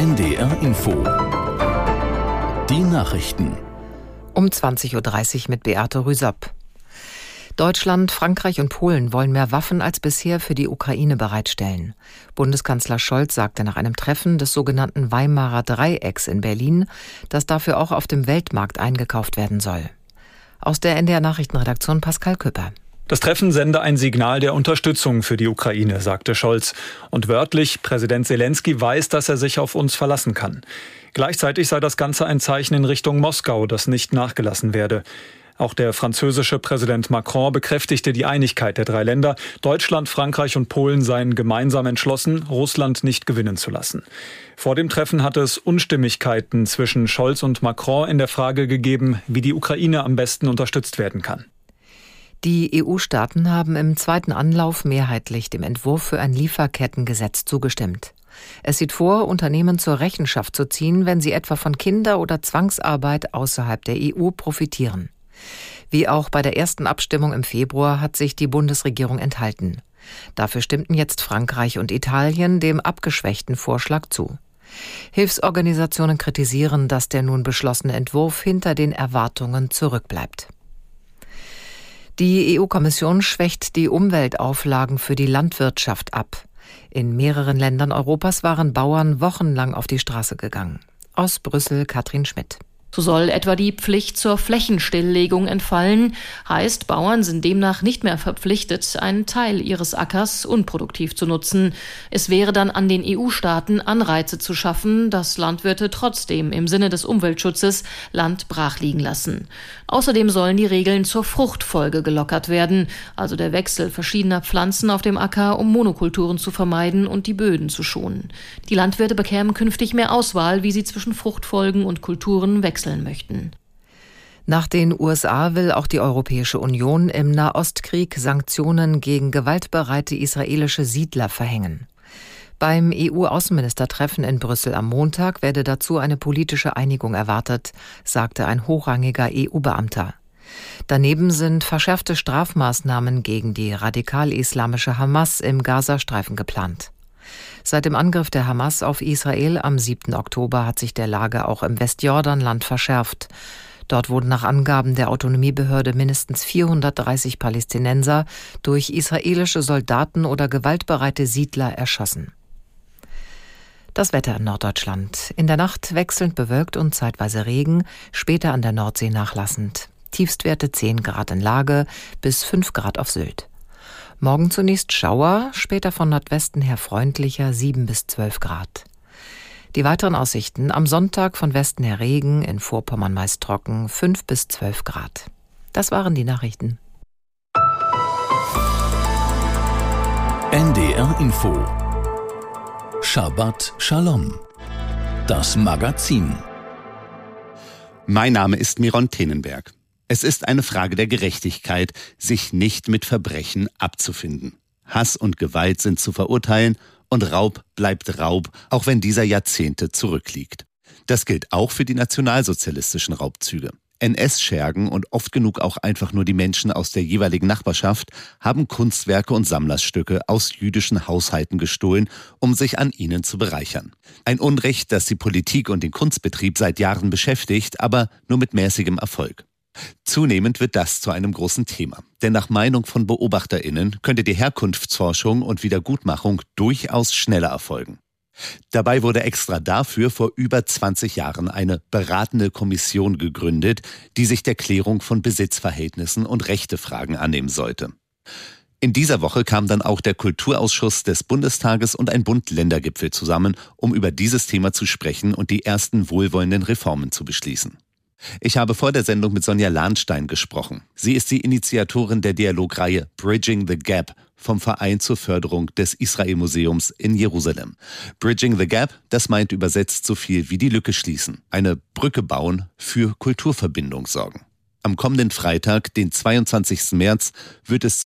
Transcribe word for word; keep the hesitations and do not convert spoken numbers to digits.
N D R Info. Die Nachrichten. Um zwanzig Uhr dreißig mit Beate Rüsop. Deutschland, Frankreich und Polen wollen mehr Waffen als bisher für die Ukraine bereitstellen. Bundeskanzler Scholz sagte nach einem Treffen des sogenannten Weimarer Dreiecks in Berlin, dass dafür auch auf dem Weltmarkt eingekauft werden soll. Aus der N D R-Nachrichtenredaktion Pascal Küpper. Das Treffen sende ein Signal der Unterstützung für die Ukraine, sagte Scholz. Und wörtlich, Präsident Zelensky weiß, dass er sich auf uns verlassen kann. Gleichzeitig sei das Ganze ein Zeichen in Richtung Moskau, das nicht nachgelassen werde. Auch der französische Präsident Macron bekräftigte die Einigkeit der drei Länder. Deutschland, Frankreich und Polen seien gemeinsam entschlossen, Russland nicht gewinnen zu lassen. Vor dem Treffen hatte es Unstimmigkeiten zwischen Scholz und Macron in der Frage gegeben, wie die Ukraine am besten unterstützt werden kann. Die E U-Staaten haben im zweiten Anlauf mehrheitlich dem Entwurf für ein Lieferkettengesetz zugestimmt. Es sieht vor, Unternehmen zur Rechenschaft zu ziehen, wenn sie etwa von Kinder- oder Zwangsarbeit außerhalb der E U profitieren. Wie auch bei der ersten Abstimmung im Februar hat sich die Bundesregierung enthalten. Dafür stimmten jetzt Frankreich und Italien dem abgeschwächten Vorschlag zu. Hilfsorganisationen kritisieren, dass der nun beschlossene Entwurf hinter den Erwartungen zurückbleibt. Die E U-Kommission schwächt die Umweltauflagen für die Landwirtschaft ab. In mehreren Ländern Europas waren Bauern wochenlang auf die Straße gegangen. Aus Brüssel Katrin Schmidt. So soll etwa die Pflicht zur Flächenstilllegung entfallen. Heißt, Bauern sind demnach nicht mehr verpflichtet, einen Teil ihres Ackers unproduktiv zu nutzen. Es wäre dann an den E U-Staaten, Anreize zu schaffen, dass Landwirte trotzdem im Sinne des Umweltschutzes Land brachliegen lassen. Außerdem sollen die Regeln zur Fruchtfolge gelockert werden, also der Wechsel verschiedener Pflanzen auf dem Acker, um Monokulturen zu vermeiden und die Böden zu schonen. Die Landwirte bekämen künftig mehr Auswahl, wie sie zwischen Fruchtfolgen und Kulturen wechseln möchten. Nach den U S A will auch die Europäische Union im Nahostkrieg Sanktionen gegen gewaltbereite israelische Siedler verhängen. Beim E U-Außenministertreffen in Brüssel am Montag werde dazu eine politische Einigung erwartet, sagte ein hochrangiger E U-Beamter. Daneben sind verschärfte Strafmaßnahmen gegen die radikal-islamische Hamas im Gazastreifen geplant. Seit dem Angriff der Hamas auf Israel am siebten Oktober hat sich der Lage auch im Westjordanland verschärft. Dort wurden nach Angaben der Autonomiebehörde mindestens vierhundertdreißig Palästinenser durch israelische Soldaten oder gewaltbereite Siedler erschossen. Das Wetter in Norddeutschland. In der Nacht wechselnd bewölkt und zeitweise Regen, später an der Nordsee nachlassend. Tiefstwerte zehn Grad in Lage bis fünf Grad auf Sylt. Morgen zunächst Schauer, später von Nordwesten her freundlicher sieben bis zwölf Grad. Die weiteren Aussichten: am Sonntag von Westen her Regen, in Vorpommern meist trocken, fünf bis zwölf Grad. Das waren die Nachrichten. N D R Info. Shabbat Shalom. Das Magazin. Mein Name ist Miron Tenenberg. Es ist eine Frage der Gerechtigkeit, sich nicht mit Verbrechen abzufinden. Hass und Gewalt sind zu verurteilen und Raub bleibt Raub, auch wenn dieser Jahrzehnte zurückliegt. Das gilt auch für die nationalsozialistischen Raubzüge. N S-Schergen und oft genug auch einfach nur die Menschen aus der jeweiligen Nachbarschaft haben Kunstwerke und Sammlerstücke aus jüdischen Haushalten gestohlen, um sich an ihnen zu bereichern. Ein Unrecht, das die Politik und den Kunstbetrieb seit Jahren beschäftigt, aber nur mit mäßigem Erfolg. Zunehmend wird das zu einem großen Thema. Denn nach Meinung von BeobachterInnen könnte die Herkunftsforschung und Wiedergutmachung durchaus schneller erfolgen. Dabei wurde extra dafür vor über zwanzig Jahren eine beratende Kommission gegründet, die sich der Klärung von Besitzverhältnissen und Rechtefragen annehmen sollte. In dieser Woche kam dann auch der Kulturausschuss des Bundestages und ein Bund-Länder-Gipfel zusammen, um über dieses Thema zu sprechen und die ersten wohlwollenden Reformen zu beschließen. Ich habe vor der Sendung mit Sonja Lahnstein gesprochen. Sie ist die Initiatorin der Dialogreihe Bridging the Gap vom Verein zur Förderung des Israel-Museums in Jerusalem. Bridging the Gap, das meint übersetzt so viel wie die Lücke schließen, eine Brücke bauen, für Kulturverbindung sorgen. Am kommenden Freitag, den zweiundzwanzigsten März, wird es